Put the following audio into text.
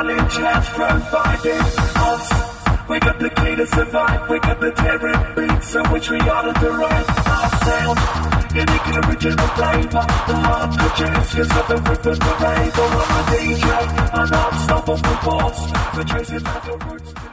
knowledge has provided us. We got the key to survive, we got the terror beats in which we ought to write our sound. Unique and original flavor, the hardcore genius of the rhythm parade. Or I'm a DJ, an unstoppable force, for tracing back your roots.